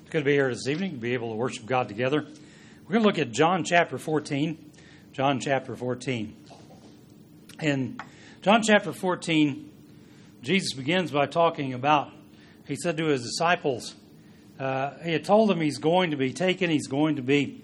It's good to be here this evening, to be able to worship God together. We're going to look at John chapter 14. John chapter 14. In John chapter 14, Jesus begins by talking about, he said to his disciples, he had told them he's going to be taken, he's going to be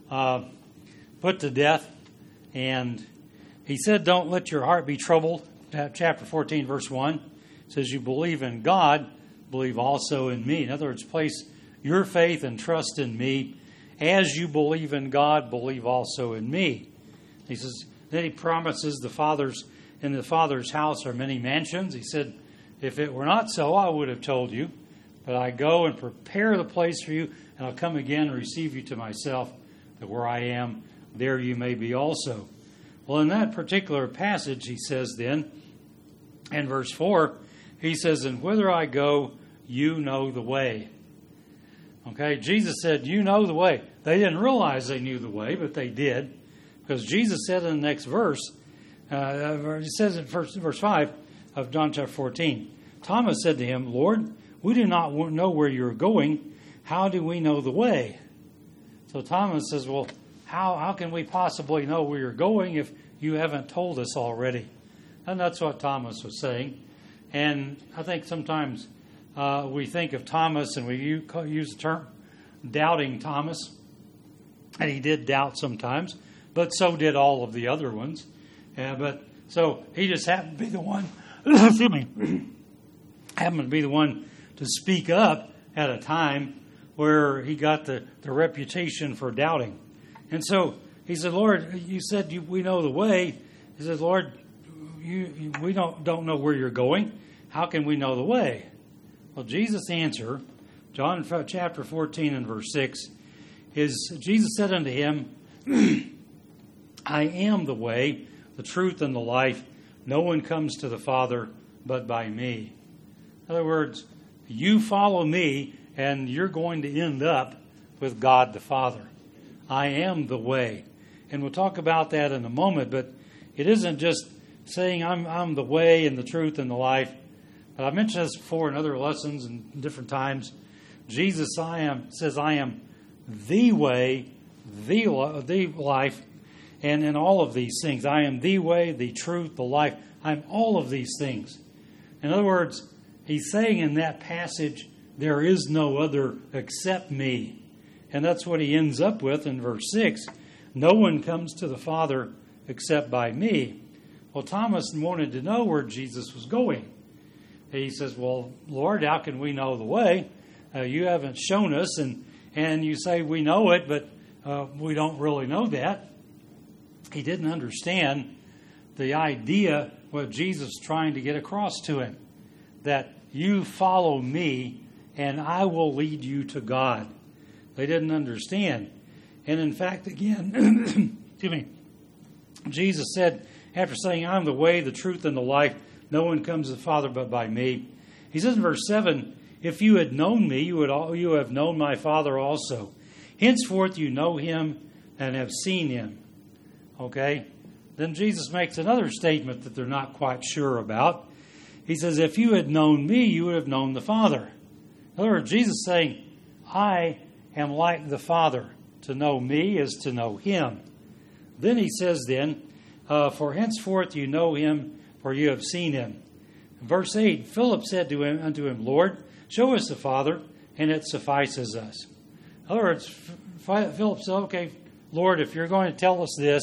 put to death. And he said, don't let your heart be troubled. Chapter 14, verse 1 says, you believe in God, believe also in me. In other words, place your faith and trust in me. As you believe in God, believe also in me. He says, then he promises in the Father's house are many mansions. He said, if it were not so, I would have told you. But I go and prepare the place for you, and I'll come again and receive you to myself, that where I am, there you may be also. Well, in that particular passage, he says then, in verse 4, he says, and whither I go, you know the way. Okay, Jesus said, you know the way. They didn't realize they knew the way, but they did. Because Jesus said in the next verse, he says in verse 5 of John chapter 14, Thomas said to him, Lord, we do not know where you're going. How do we know the way? So Thomas says, well, how can we possibly know where you're going if you haven't told us already? And that's what Thomas was saying. And I think sometimes we think of Thomas and we use the term doubting Thomas. And he did doubt sometimes, but so did all of the other ones. So he just happened to be the one, excuse me, happened to be the one to speak up at a time where he got the reputation for doubting. And so he said, Lord, you said we know the way. He said, Lord, we don't know where you're going. How can we know the way? Well, Jesus' answer, John chapter 14 and verse 6, is Jesus said unto him, I am the way, the truth, and the life. No one comes to the Father but by me. In other words, you follow me and you're going to end up with God the Father. I am the way. And we'll talk about that in a moment, but it isn't just saying I'm the way and the truth and the life. But I've mentioned this before in other lessons and different times. Jesus says I am the way, the life, and in all of these things. I am the way, the truth, the life. I'm all of these things. In other words, he's saying in that passage, there is no other except me. And that's what he ends up with in verse 6. No one comes to the Father except by me. Well, Thomas wanted to know where Jesus was going. He says, well, Lord, how can we know the way? You haven't shown us, and you say we know it, but we don't really know that. He didn't understand the idea, what Jesus was trying to get across to him, that you follow me, and I will lead you to God. They didn't understand. And in fact, again, excuse me, Jesus said, after saying, I'm the way, the truth, and the life, no one comes to the Father but by me. He says in verse 7, if you had known me, you have known my Father also. Henceforth you know him and have seen him. Okay? Then Jesus makes another statement that they're not quite sure about. He says, if you had known me, you would have known the Father. In other words, Jesus is saying, I am like the Father. To know me is to know him. Then he says then, for henceforth you know him, for you have seen him. In verse 8, Philip said unto him, Lord, show us the Father, and it suffices us. In other words, Philip said, okay, Lord, if you're going to tell us this,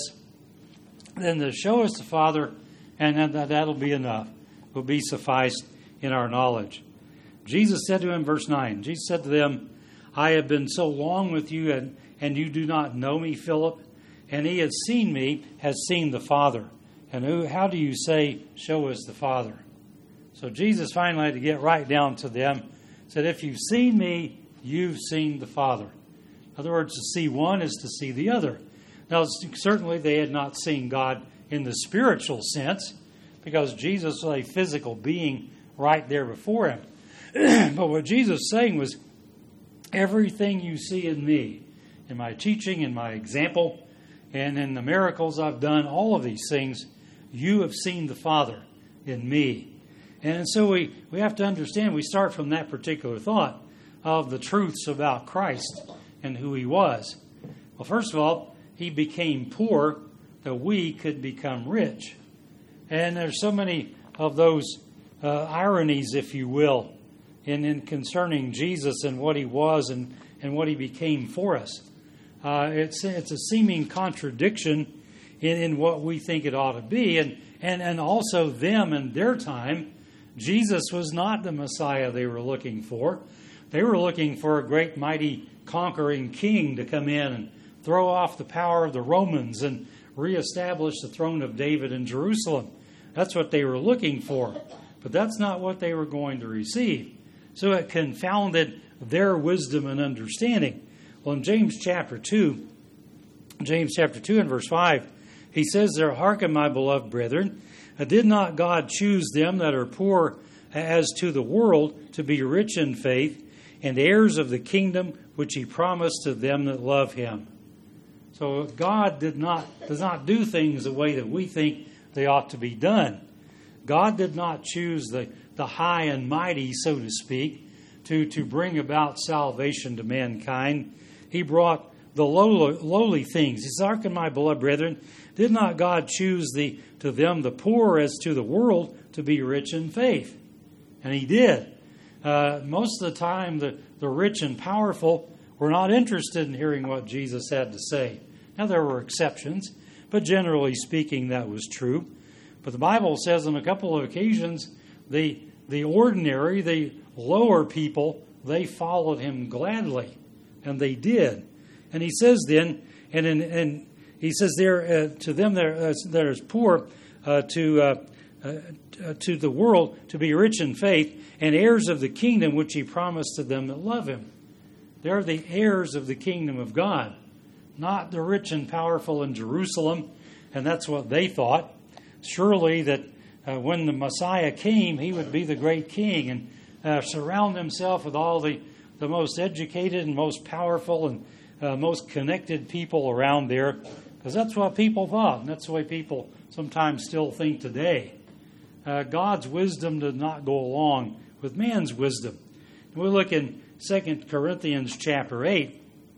then to show us the Father, and then that'll be enough. Will be sufficed in our knowledge. Jesus said to him, verse 9, Jesus said to them, I have been so long with you, and you do not know me, Philip? And he has seen me, has seen the Father. And how do you say, show us the Father? So Jesus finally had to get right down to them. Said, if you've seen me, you've seen the Father. In other words, to see one is to see the other. Now, certainly they had not seen God in the spiritual sense, because Jesus was a physical being right there before him. But what Jesus was saying was, everything you see in me, in my teaching, in my example, and in the miracles I've done, all of these things, you have seen the Father in me. And so we have to understand, we start from that particular thought. of the truths about Christ and who he was? Well, first of all, he became poor that we could become rich. And there's so many of those ironies, if you will, in concerning Jesus and what he was and what he became for us. It's a seeming contradiction in what we think it ought to be. And also them in their time, Jesus was not the Messiah they were looking for. They were looking for a great, mighty, conquering king to come in and throw off the power of the Romans and reestablish the throne of David in Jerusalem. That's what they were looking for. But that's not what they were going to receive. So it confounded their wisdom and understanding. Well, in James chapter 2 and verse 5, he says there, "Hearken, my beloved brethren, did not God choose them that are poor as to the world to be rich in faith and heirs of the kingdom which he promised to them that love him?" So God does not do things the way that we think they ought to be done. God did not choose the high and mighty, so to speak, to bring about salvation to mankind. He brought the lowly things. He says, "Hearken, my beloved brethren, did not God choose to them the poor as to the world to be rich in faith?" And he did. Most of the time, the rich and powerful were not interested in hearing what Jesus had to say. Now, there were exceptions, but generally speaking, that was true. But the Bible says on a couple of occasions, the ordinary, the lower people, they followed him gladly. And they did. And he says then, and he says there to them that is poor, to the world to be rich in faith and heirs of the kingdom which he promised to them that love him. They're the heirs of the kingdom of God, not the rich and powerful in Jerusalem. And that's what they thought. Surely that when the Messiah came, he would be the great king and surround himself with all the most educated and most powerful and most connected people around there. Because that's what people thought, and that's the way people sometimes still think today. God's wisdom did not go along with man's wisdom. We look in 2 Corinthians chapter 8,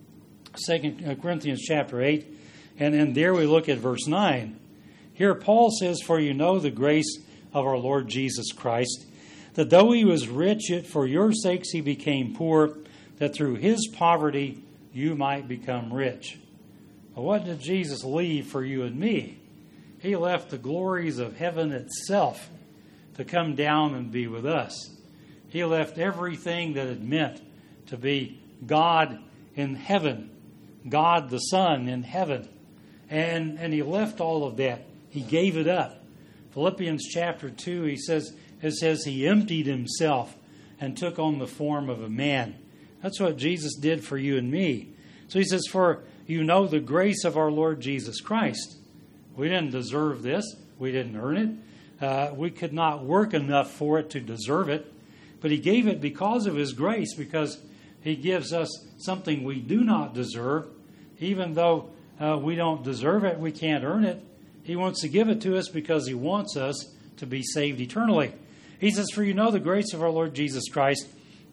and there we look at verse 9. Here Paul says, "For you know the grace of our Lord Jesus Christ, that though he was rich, yet for your sakes he became poor, that through his poverty you might become rich." Well, what did Jesus leave for you and me? He left the glories of heaven itself to come down and be with us. He left everything that it meant to be God in heaven, God the Son in heaven. And he left all of that. He gave it up. Philippians chapter 2, it says he emptied himself and took on the form of a man. That's what Jesus did for you and me. So he says, "For you know the grace of our Lord Jesus Christ." We didn't deserve this. We didn't earn it. We could not work enough for it to deserve it. But he gave it because of his grace, because he gives us something we do not deserve. Even though we don't deserve it, we can't earn it. He wants to give it to us because he wants us to be saved eternally. He says, "For you know the grace of our Lord Jesus Christ,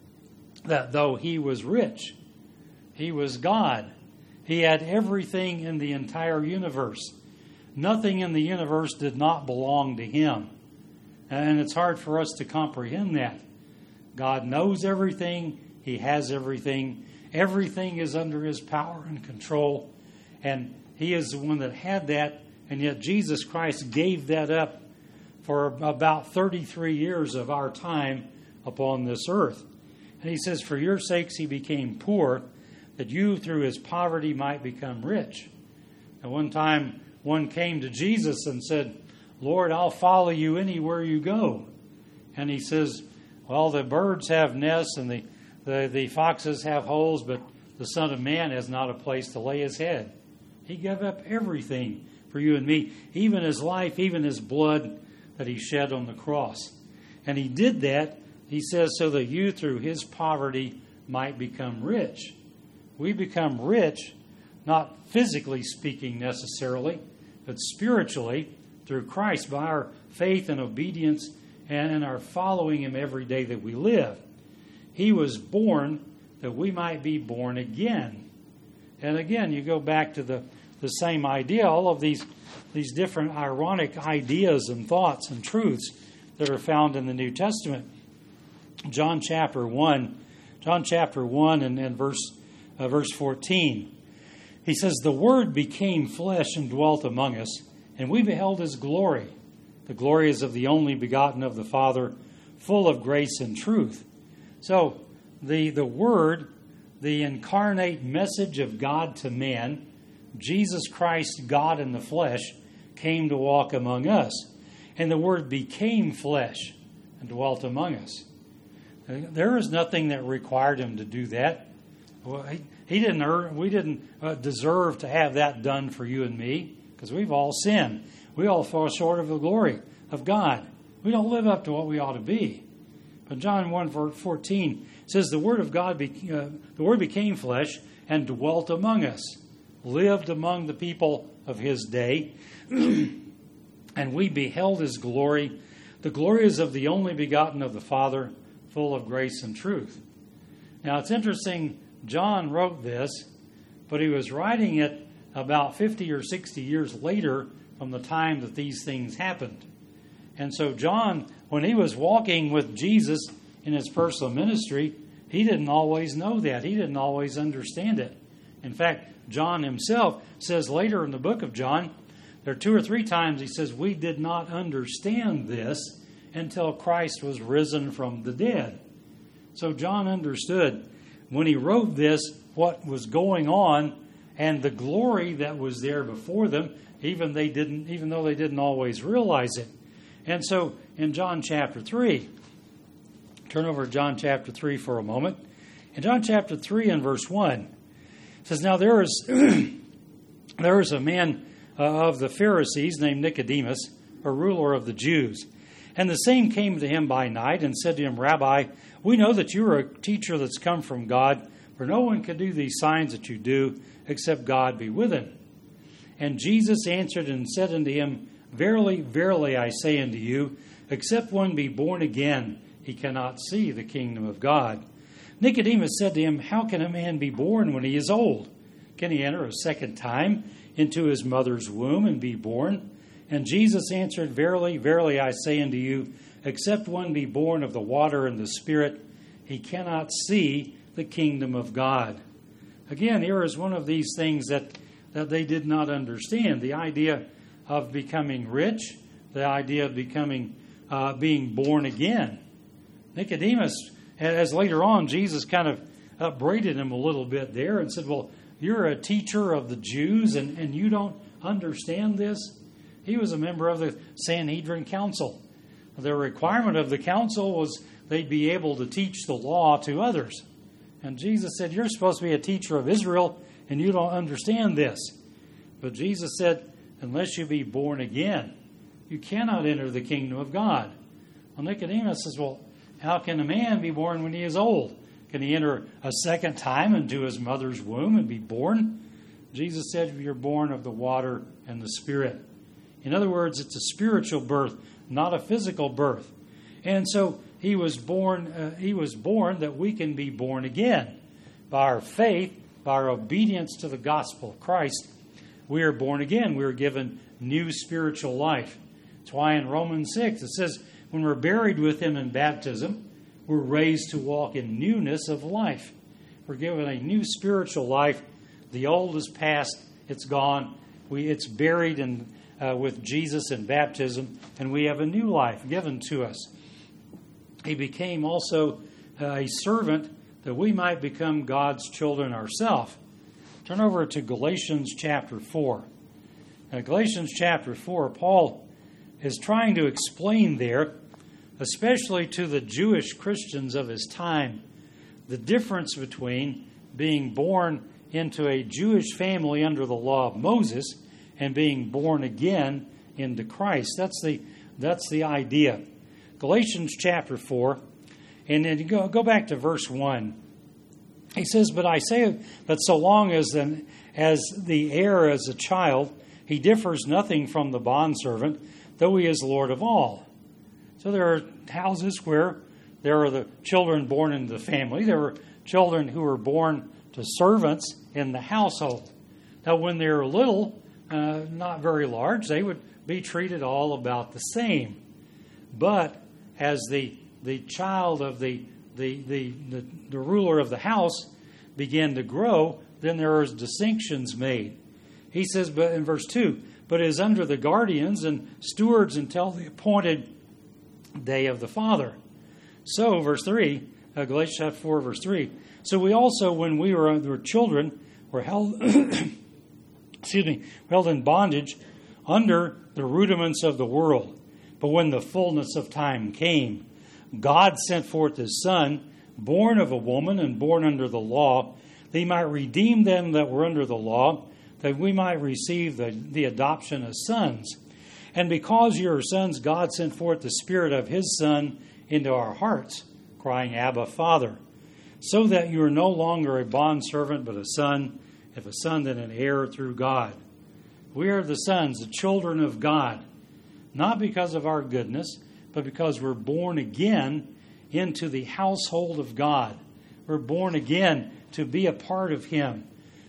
that though he was rich, he was God. He had everything in the entire universe. Nothing in the universe did not belong to him." And it's hard for us to comprehend that. God knows everything. He has everything. Everything is under his power and control. And he is the one that had that. And yet Jesus Christ gave that up for about 33 years of our time upon this earth. And he says, "For your sakes he became poor, that you through his poverty might become rich." And one time, one came to Jesus and said, "Lord, I'll follow you anywhere you go." And he says, "Well, the birds have nests and the foxes have holes, but the Son of Man has not a place to lay his head." He gave up everything for you and me, even his life, even his blood that he shed on the cross. And he did that, he says, so that you through his poverty might become rich. We become rich, not physically speaking necessarily, but spiritually through Christ by our faith and obedience and our following him every day that we live. He was born that we might be born again. And again, you go back to the same idea, all of these different ironic ideas and thoughts and truths that are found in the New Testament. John chapter 1 and verse 14. He says, "The Word became flesh and dwelt among us, and we beheld His glory. The glory is of the only begotten of the Father, full of grace and truth." So, the Word, the incarnate message of God to man, Jesus Christ, God in the flesh, came to walk among us. And the Word became flesh and dwelt among us. There is nothing that required Him to do that. Well, we didn't deserve to have that done for you and me, because we've all sinned. We all fall short of the glory of God. We don't live up to what we ought to be. But John 1:14 says, "The Word of God, the Word became flesh and dwelt among us, lived among the people of His day, and we beheld His glory. The glory is of the only begotten of the Father, full of grace and truth." Now, it's interesting, John wrote this, but he was writing it about 50 or 60 years later from the time that these things happened. And so John, when he was walking with Jesus in his personal ministry, he didn't always know that. He didn't always understand it. In fact, John himself says later in the book of John, there are 2 or 3 times he says, "We did not understand this until Christ was risen from the dead." So John understood when he wrote this what was going on and the glory that was there before them, even though they didn't always realize it. And so in John chapter 3, turn over to John chapter 3 for a moment. In John chapter 3 and verse 1, it says, "Now there is a man of the Pharisees named Nicodemus, a ruler of the Jews. And the same came to him by night and said to him, 'Rabbi, we know that you are a teacher that's come from God, for no one can do these signs that you do except God be with him.' And Jesus answered and said unto him, 'Verily, verily, I say unto you, except one be born again, he cannot see the kingdom of God.' Nicodemus said to him, 'How can a man be born when he is old? Can he enter a second time into his mother's womb and be born?' And Jesus answered, 'Verily, verily, I say unto you, except one be born of the water and the Spirit, he cannot see the kingdom of God.'" Again, here is one of these things that they did not understand. The idea of becoming rich, the idea of being born again. Nicodemus, as later on, Jesus kind of upbraided him a little bit there and said, "Well, you're a teacher of the Jews and you don't understand this?" He was a member of the Sanhedrin Council. The requirement of the council was they'd be able to teach the law to others. And Jesus said, "You're supposed to be a teacher of Israel, and you don't understand this." But Jesus said, "Unless you be born again, you cannot enter the kingdom of God." Well, Nicodemus says, "Well, how can a man be born when he is old? Can he enter a second time into his mother's womb and be born?" Jesus said, "You're born of the water and the Spirit." In other words, it's a spiritual birth, not a physical birth. And so he was born that we can be born again. By our faith, by our obedience to the gospel of Christ, we are born again. We are given new spiritual life. That's why in Romans 6 it says, when we're buried with him in baptism, we're raised to walk in newness of life. We're given a new spiritual life. The old is past. It's gone. It's buried with Jesus in baptism, and we have a new life given to us. He became also a servant that we might become God's children ourselves. Turn over to Galatians chapter 4. Now, Galatians chapter 4, Paul is trying to explain there, especially to the Jewish Christians of his time, the difference between being born into a Jewish family under the law of Moses and being born again into Christ. That's the idea. Galatians chapter 4, and then you go back to verse 1. He says, "But I say that so long as the heir is a child, he differs nothing from the bondservant, though he is Lord of all." So there are houses where there are the children born into the family. There were children who were born to servants in the household. Now, when they were little, not very large, they would be treated all about the same. But as the child of the ruler of the house began to grow, then there was distinctions made. He says, but in verse 2, but is under the guardians and stewards until the appointed day of the father. So, verse 3, Galatians chapter 4, verse 3. So we also, when we were children, were held, held in bondage under the rudiments of the world. But when the fullness of time came, God sent forth His Son, born of a woman and born under the law, that He might redeem them that were under the law, that we might receive the adoption as sons. And because you are sons, God sent forth the Spirit of His Son into our hearts, crying, Abba, Father. So that you are no longer a bondservant, but a son, if a son, then an heir through God. We are the sons, the children of God, not because of our goodness, but because we're born again into the household of God. We're born again to be a part of Him.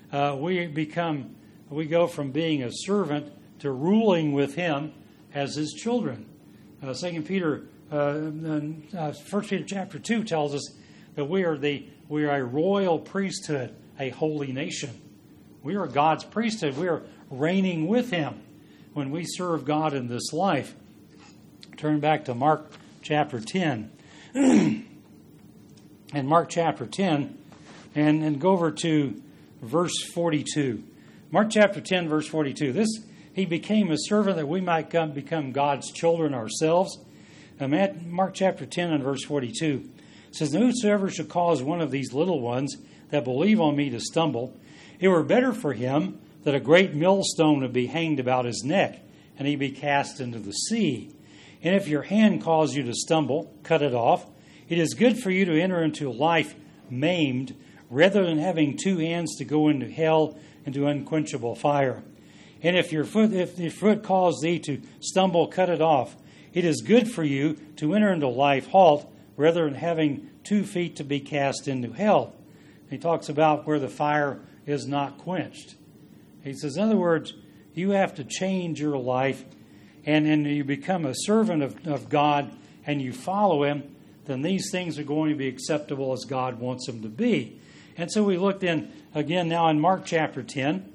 We go from being a servant to ruling with Him as His children. 2 Peter, 1 Peter chapter 2 tells us that we are a royal priesthood, a holy nation. We are God's priesthood. We are reigning with Him when we serve God in this life. Turn back to Mark chapter 10. And Mark chapter 10, and go over to verse 42. Mark chapter 10, verse 42. He became a servant that we might become God's children ourselves. Mark chapter 10 and verse 42 says, whosoever should cause one of these little ones that believe on me to stumble, it were better for him that a great millstone would be hanged about his neck, and he be cast into the sea. And if your hand cause you to stumble, cut it off. It is good for you to enter into life maimed, rather than having two hands to go into hell, into unquenchable fire. And if your foot cause thee to stumble, cut it off. It is good for you to enter into life halt, rather than having 2 feet to be cast into hell. He talks about where the fire is not quenched. He says, in other words, you have to change your life, and you become a servant of God, and you follow Him, then these things are going to be acceptable as God wants them to be. And so we looked in, again, now in Mark chapter 10,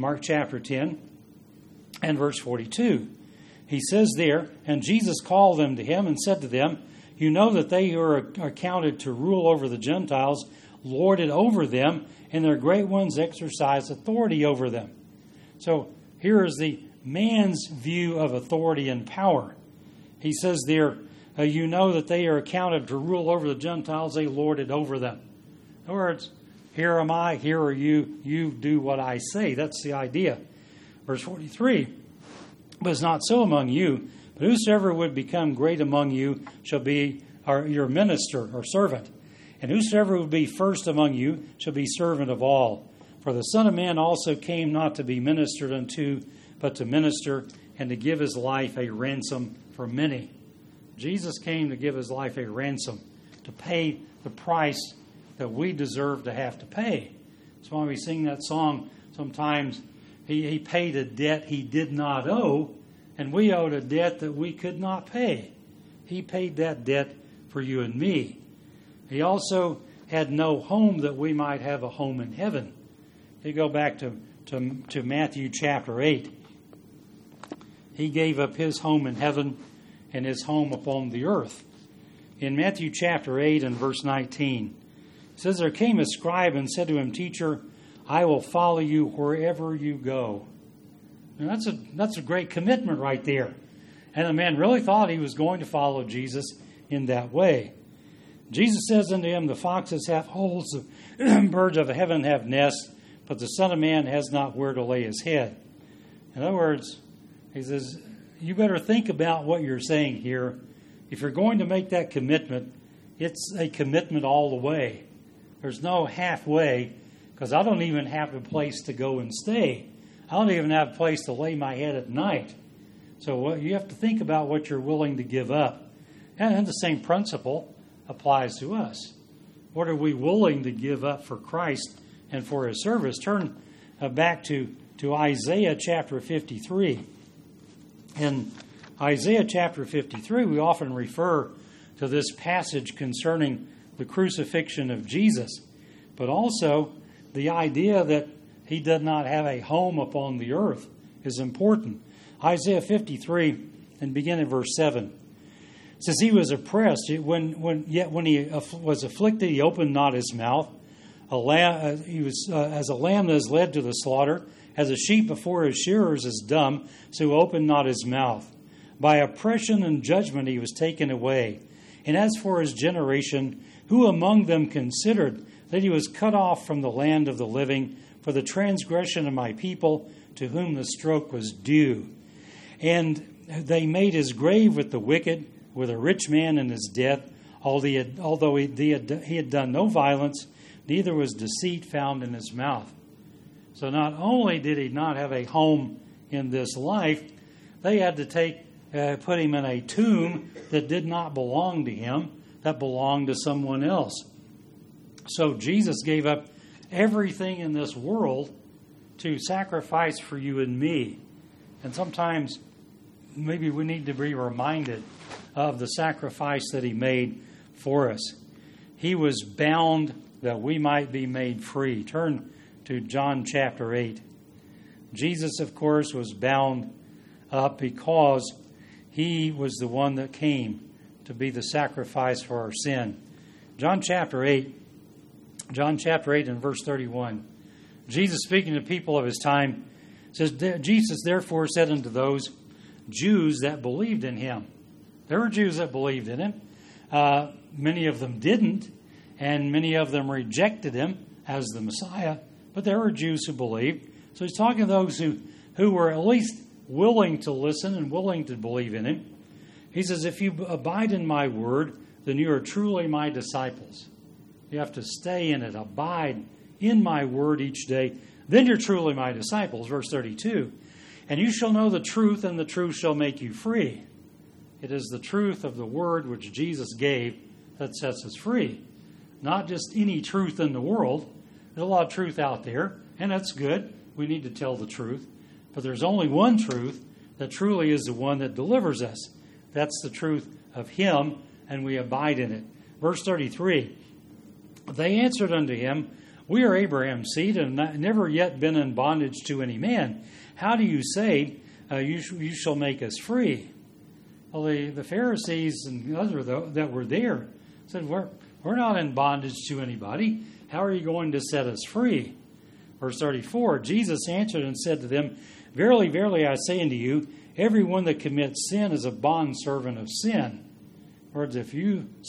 and verse 42. He says there, and Jesus called them to Him and said to them, you know that they who are accounted to rule over the Gentiles lord it over them, and their great ones exercise authority over them. So here is the man's view of authority and power. He says there, you know that they are accounted to rule over the Gentiles, they lord it over them. In other words, here am I, here are you, you do what I say. That's the idea. Verse 43, but it's not so among you, but whosoever would become great among you shall be your minister or servant. And whosoever would be first among you shall be servant of all. For the Son of Man also came not to be ministered unto, but to minister and to give His life a ransom for many. Jesus came to give His life a ransom, to pay the price that we deserve to have to pay. That's why we sing that song sometimes. He paid a debt He did not owe, and we owed a debt that we could not pay. He paid that debt for you and me. He also had no home that we might have a home in heaven. You go back to Matthew chapter 8. He gave up His home in heaven and His home upon the earth. In Matthew chapter 8 and verse 19, it says, there came a scribe and said to him, Teacher, I will follow you wherever you go. Now that's a great commitment right there. And the man really thought he was going to follow Jesus in that way. Jesus says unto him, the foxes have holes, the birds of heaven have nests, but the Son of Man has not where to lay His head. In other words, He says, you better think about what you're saying here. If you're going to make that commitment, it's a commitment all the way. There's no halfway, because I don't even have a place to go and stay. I don't even have a place to lay my head at night. So you have to think about what you're willing to give up. And the same principle applies to us. What are we willing to give up for Christ and for His service? Turn back to Isaiah chapter 53. In Isaiah chapter 53, we often refer to this passage concerning the crucifixion of Jesus, but also the idea that He did not have a home upon the earth is important. Isaiah 53, and begin in verse 7. It says, He was oppressed, yet when He was afflicted, He opened not His mouth. He was as a lamb that is led to the slaughter, as a sheep before his shearers is dumb, so He opened not His mouth. By oppression and judgment He was taken away. And as for His generation, who among them considered that He was cut off from the land of the living for the transgression of my people, to whom the stroke was due? And they made His grave with the wicked, with a rich man in his death, although he had done no violence, neither was deceit found in his mouth. So not only did He not have a home in this life, they had to put Him in a tomb that did not belong to Him, that belonged to someone else. So Jesus gave up everything in this world to sacrifice for you and me. And sometimes maybe we need to be reminded of the sacrifice that He made for us. He was bound that we might be made free. Turn to John chapter 8. Jesus, of course, was bound up because He was the one that came to be the sacrifice for our sin. John chapter 8 and verse 31. Jesus, speaking to people of His time, says, Jesus therefore said unto those Jews that believed in Him. There were Jews that believed in Him. Many of them didn't, and many of them rejected Him as the Messiah. But there were Jews who believed. So He's talking to those who were at least willing to listen and willing to believe in Him. He says, if you abide in my word, then you are truly my disciples. You have to stay in it, abide in my word each day. Then you're truly my disciples. Verse 32. And you shall know the truth, and the truth shall make you free. It is the truth of the word which Jesus gave that sets us free. Not just any truth in the world. There's a lot of truth out there, and that's good. We need to tell the truth. But there's only one truth that truly is the one that delivers us. That's the truth of Him, and we abide in it. Verse 33. They answered unto Him, We are Abraham's seed, and have never yet been in bondage to any man. How do you say, you shall make us free? Well, the Pharisees and others that were there said, We're not in bondage to anybody. How are you going to set us free? Verse 34, Jesus answered and said to them, Verily, verily, I say unto you, every one that commits sin is a bondservant of sin. In other words, if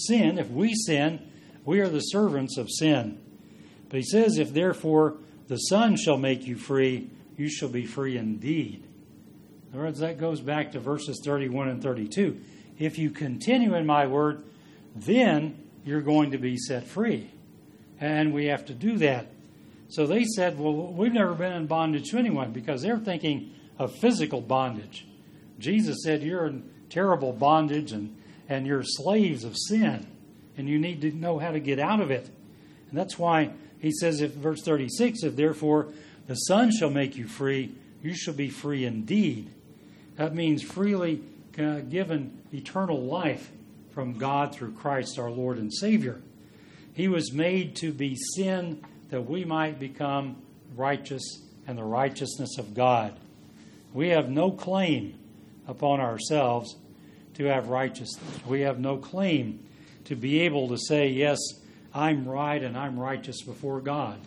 we sin, we are the servants of sin. But He says, if therefore the Son shall make you free, you shall be free indeed. In other words, that goes back to verses 31 and 32. If you continue in my word, then you're going to be set free. And we have to do that. So they said, well, we've never been in bondage to anyone, because they're thinking of physical bondage. Jesus said, you're in terrible bondage and you're slaves of sin. And you need to know how to get out of it. And that's why He says, verse 36, if therefore the Son shall make you free, you shall be free indeed. That means freely given eternal life from God through Christ our Lord and Savior. He was made to be sin that we might become righteous and the righteousness of God. We have no claim upon ourselves to have righteousness. We have no claim to be able to say, yes, I'm right and I'm righteous before God.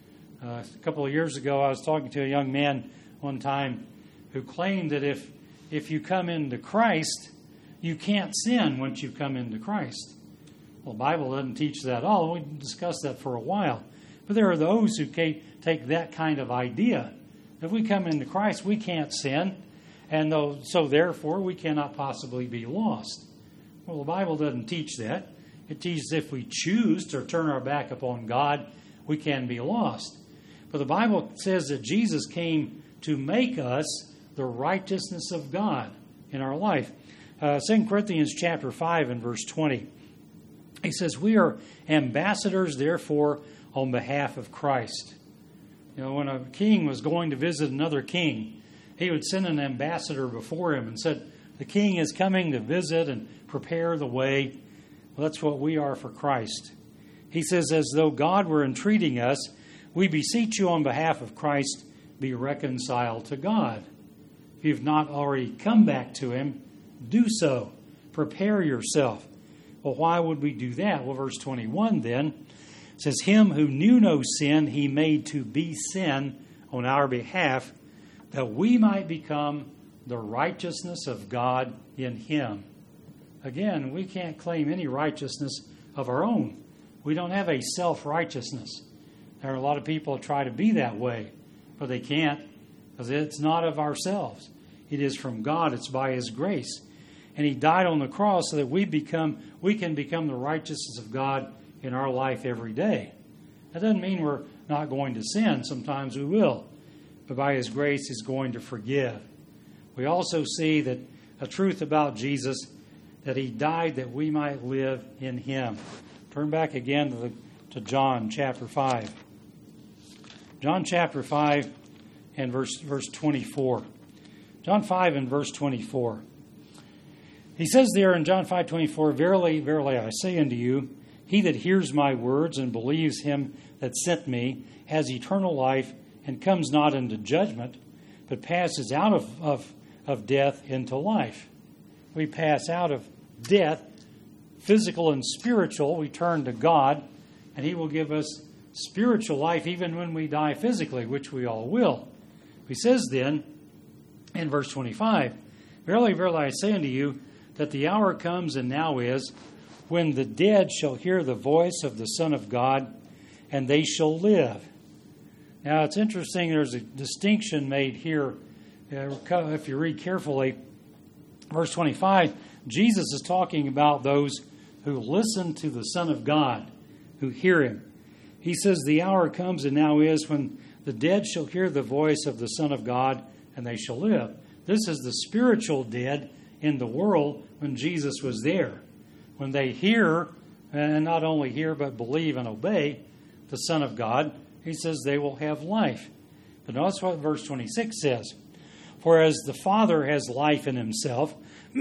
A couple of years ago, I was talking to a young man one time who claimed that if you come into Christ, you can't sin once you come into Christ. Well, the Bible doesn't teach that at all. We discussed that for a while. But there are those who take that kind of idea. If we come into Christ, we can't sin, and so therefore we cannot possibly be lost. Well, the Bible doesn't teach that. It teaches if we choose to turn our back upon God, we can be lost. But the Bible says that Jesus came to make us the righteousness of God in our life. 2 Corinthians chapter 5 and verse 20. He says, we are ambassadors, therefore, on behalf of Christ. You know, when a king was going to visit another king, he would send an ambassador before him and said, the king is coming to visit and prepare the way. Well, that's what we are for Christ. He says, as though God were entreating us, we beseech you on behalf of Christ, be reconciled to God. If you've not already come back to him, do so. Prepare yourself. Well, why would we do that? Well, verse 21 then says, him who knew no sin, he made to be sin on our behalf, that we might become the righteousness of God in him. Again, we can't claim any righteousness of our own. We don't have a self-righteousness. There are a lot of people that try to be that way, but they can't, because it's not of ourselves. It is from God. It's by his grace. And he died on the cross so that we can become the righteousness of God in our life every day. That doesn't mean we're not going to sin. Sometimes we will. But by his grace, he's going to forgive. We also see that a truth about Jesus, that he died that we might live in him. Turn back again to John chapter 5. John chapter 5 and verse 24. John 5 and verse 24. He says there in John 5:24, verily, verily, I say unto you, he that hears my words and believes him that sent me has eternal life and comes not into judgment, but passes out of death into life. We pass out of death, physical and spiritual. We turn to God, and he will give us spiritual life even when we die physically, which we all will. He says then in verse 25, verily, verily, I say unto you, that the hour comes and now is, when the dead shall hear the voice of the Son of God, and they shall live. Now, it's interesting, there's a distinction made here. If you read carefully, verse 25, Jesus is talking about those who listen to the Son of God, who hear him. He says, the hour comes and now is, when the dead shall hear the voice of the Son of God, and they shall live. This is the spiritual dead in the world when Jesus was there. When they hear, and not only hear, but believe and obey the Son of God, he says they will have life. But notice what verse 26 says. For as the Father has life in himself,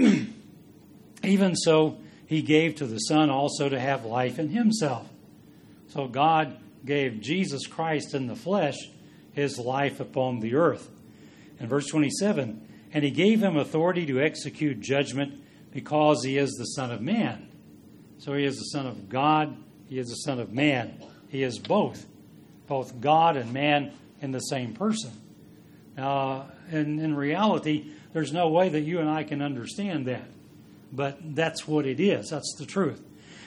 even so he gave to the Son also to have life in himself. So God gave Jesus Christ in the flesh his life upon the earth. In verse 27, and he gave him authority to execute judgment because he is the Son of Man. So he is the Son of God, he is the Son of man. He is both God and man in the same person. Now, in reality, there's no way that you and I can understand that. But that's what it is. That's the truth.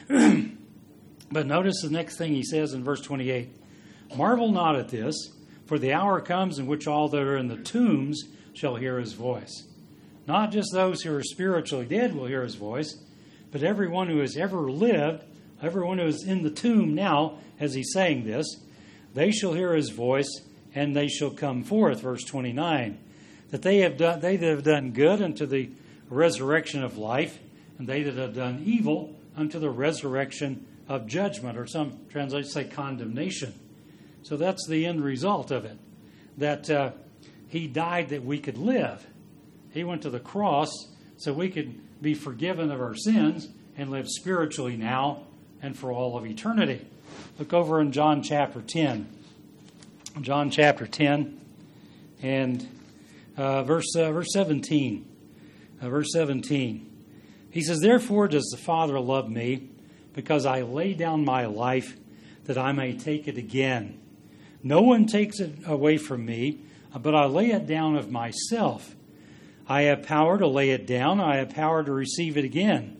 But notice the next thing he says in verse 28. Marvel not at this, for the hour comes in which all that are in the tombs shall hear his voice. Not just those who are spiritually dead will hear his voice, but everyone who has ever lived, everyone who is in the tomb now, as he's saying this, they shall hear his voice, and they shall come forth. Verse 29. That they that have done good unto the resurrection of life, and they that have done evil unto the resurrection of judgment, or some translations say condemnation. So that's the end result of it. That he died that we could live. He went to the cross so we could be forgiven of our sins and live spiritually now and for all of eternity. Look over in John chapter 10. John chapter 10 and verse 17. Verse 17. He says, therefore does the Father love me, because I lay down my life that I may take it again. No one takes it away from me, but I lay it down of myself. I have power to lay it down. I have power to receive it again.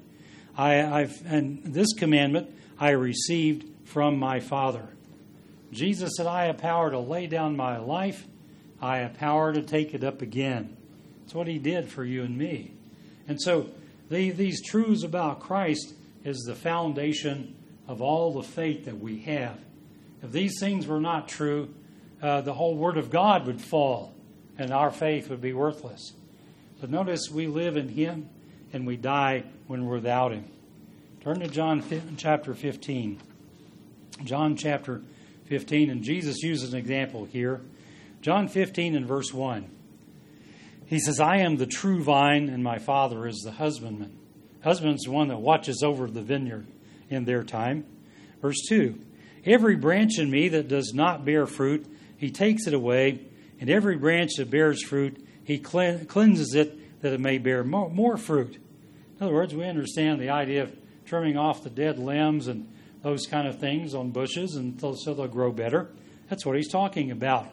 And this commandment I received from my Father. Jesus said, I have power to lay down my life. I have power to take it up again. That's what he did for you and me. And so these truths about Christ is the foundation of all the faith that we have. If these things were not true, the whole Word of God would fall and our faith would be worthless. But notice we live in him and we die when we're without him. Turn to John chapter 15. John chapter 15, and Jesus uses an example here. John 15 and verse 1. He says, I am the true vine, and my Father is the husbandman. Husbandman is the one that watches over the vineyard in their time. Verse 2. Every branch in me that does not bear fruit, he takes it away, and every branch that bears fruit, he cleanses it that it may bear more fruit. In other words, we understand the idea of trimming off the dead limbs and those kind of things on bushes, and so they'll grow better. That's what he's talking about.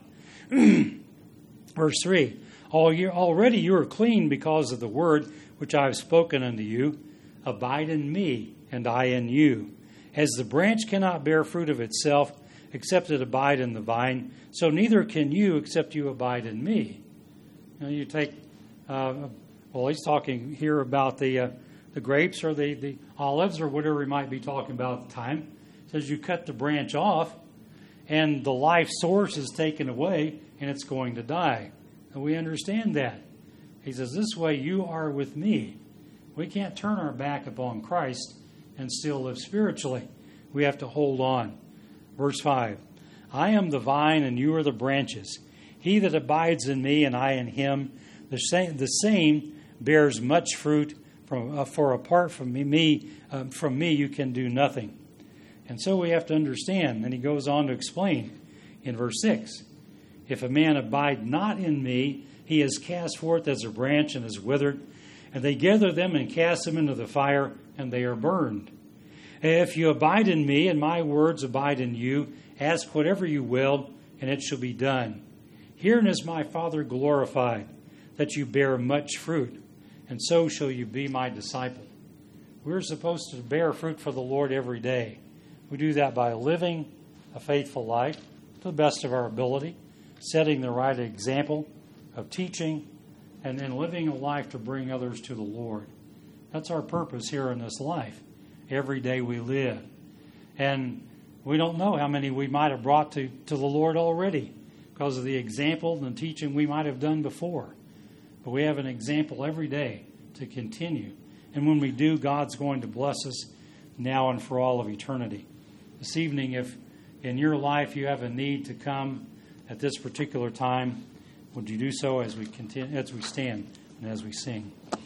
Verse 3. Already you are clean because of the word which I have spoken unto you. Abide in me, and I in you. As the branch cannot bear fruit of itself, except it abide in the vine, so neither can you except you abide in me. Now you take, he's talking here about the grapes or the olives or whatever he might be talking about at the time. It says you cut the branch off, and the life source is taken away, and it's going to die. And we understand that. He says, this way you are with me. We can't turn our back upon Christ and still live spiritually. We have to hold on. Verse 5. I am the vine, and you are the branches. He that abides in me, and I in him, the same bears much fruit. For apart from me, you can do nothing. And so we have to understand. And he goes on to explain in verse 6. If a man abide not in me, he is cast forth as a branch and is withered. And they gather them and cast them into the fire, and they are burned. If you abide in me, and my words abide in you, ask whatever you will, and it shall be done. Herein is my Father glorified, that you bear much fruit, and so shall you be my disciple. We're supposed to bear fruit for the Lord every day. We do that by living a faithful life to the best of our ability, setting the right example of teaching, and then living a life to bring others to the Lord. That's our purpose here in this life, every day we live. And we don't know how many we might have brought to the Lord already because of the example and the teaching we might have done before. But we have an example every day to continue. And when we do, God's going to bless us now and for all of eternity. This evening, if in your life you have a need to come at this particular time, would you do so as we continue, as we stand and as we sing?